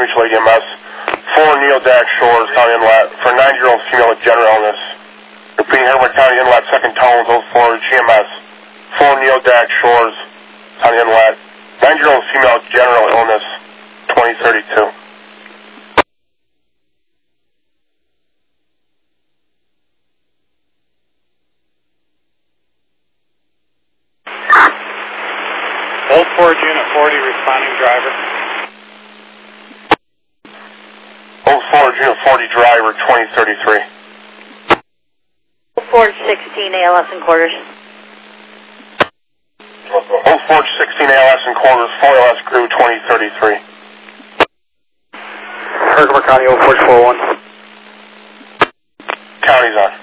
Mutual EMS. 4 Neodac Shores, County Inlet, for 9-year-old female with general illness. Repeating Herbert County Inlet, second tone, 04 GMS. 4 Neodac Shores, County Inlet, 9-year-old female with general illness, 2032. Old Forge Unit 40, responding driver. Old Forge Unit 40 driver, 2033. Old Forge 16, ALS and quarters. Old Forge 16 ALS and quarters, 4 ALS crew, 2033. Herkimer County, Old Forge 41. County's on.